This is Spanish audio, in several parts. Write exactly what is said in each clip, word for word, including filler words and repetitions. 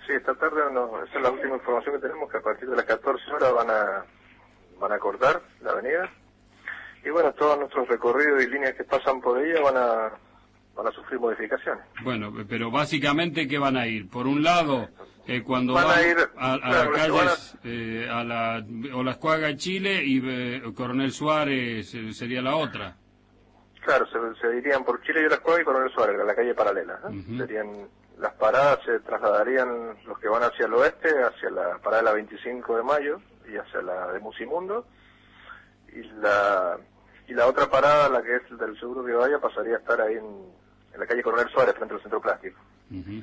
sí, esta tarde, no, esa es la última información que tenemos, que a partir de las catorce horas van a van a cortar la avenida. Y bueno, todos nuestros recorridos y líneas que pasan por ella van a van a sufrir modificaciones. Bueno, pero básicamente, ¿qué van a ir? Por un lado, eh, cuando van van a ir a, a claro, las calles, a... Eh, a la Olascuaga, Chile, y eh, Coronel Suárez eh, sería la otra. Claro, se, se irían por Chile y Olascuaga y Coronel Suárez, la calle paralela. ¿eh? Uh-huh. Serían las paradas, se trasladarían los que van hacia el oeste, hacia la parada de la veinticinco de mayo y hacia la de Musimundo, y la y la otra parada, la que es del Seguro Rivadavia, pasaría a estar ahí en, en la calle Coronel Suárez, frente al Centro Plástico. Uh-huh.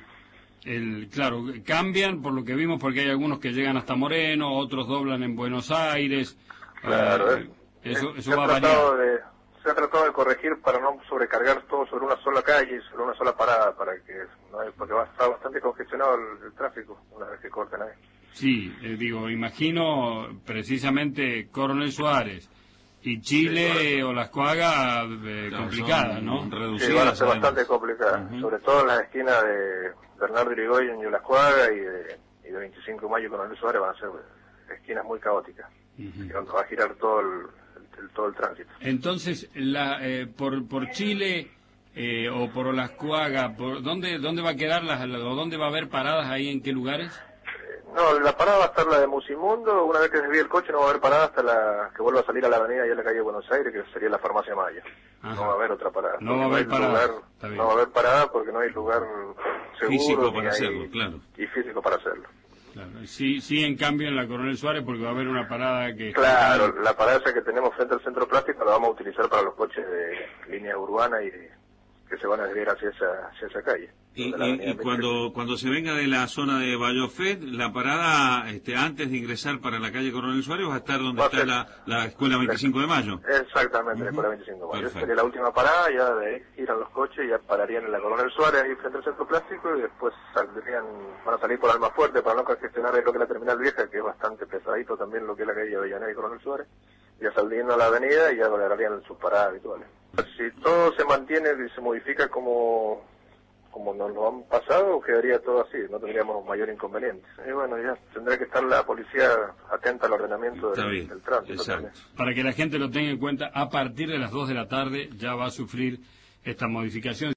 El, claro, cambian por lo que vimos, porque hay algunos que llegan hasta Moreno, otros doblan en Buenos Aires. Claro, eh, es, eso, es, eso se va ha a variar. De, se ha tratado de corregir para no sobrecargar todo sobre una sola calle, sobre una sola parada, para que no hay, porque va a estar bastante congestionado el, el tráfico una vez que corten ahí. Sí, eh, digo, imagino precisamente Coronel Suárez y Chile sí, o Olascuaga eh, claro, complicadas, ¿no? Sí, van a ser bastante complicadas, uh-huh. sobre todo en las esquinas de Bernardo Irigoyen y Olascuaga y de, y de veinticinco de mayo con Coronel Suárez van a ser esquinas muy caóticas, uh-huh. donde va a girar todo el, el, el todo el tránsito. Entonces, la, eh, por por Chile eh, o por Olascuaga, por ¿dónde dónde va a quedar las, o dónde va a haber paradas ahí, en qué lugares? No, la parada va a estar la de Musimundo. Una vez que se desvíe el coche no va a haber parada hasta la que vuelva a salir a la avenida y a la calle Buenos Aires, que sería la Farmacia Maya. Ajá. No va a haber otra parada. No va a haber no parada. Lugar, no va a haber parada porque no hay lugar seguro. Físico para hay, hacerlo, claro. Y físico para hacerlo. Claro. Sí, sí, en cambio en la Coronel Suárez, porque va a haber una parada que... Claro, está... la parada esa que tenemos frente al Centro Plástico la vamos a utilizar para los coches de línea urbana y de, que se van a desviar hacia esa, hacia esa calle. Y, y, y cuando cuando se venga de la zona de Vallofet, la parada, este, antes de ingresar para la calle Coronel Suárez, va a estar donde va está la, la Escuela veinticinco de mayo. Exactamente, uh-huh. La Escuela veinticinco de mayo. Perfecto. Sería la última parada, ya de ahí giran los coches, ya pararían en la Coronel Suárez, ahí frente al Centro Plástico, y después saldrían, van a salir por Almafuerte para no congestionar lo que es la Terminal Vieja, que es bastante pesadito también lo que es la calle Avellaneda y Coronel Suárez. Ya saldrían a la avenida y ya lograrían sus paradas habituales. Si todo se mantiene y se modifica como... como nos lo han pasado, quedaría todo así, no tendríamos mayor inconveniente. Y bueno, ya tendrá que estar la policía atenta al ordenamiento del, del tránsito también. Para que la gente lo tenga en cuenta, a partir de las dos de la tarde ya va a sufrir esta modificación.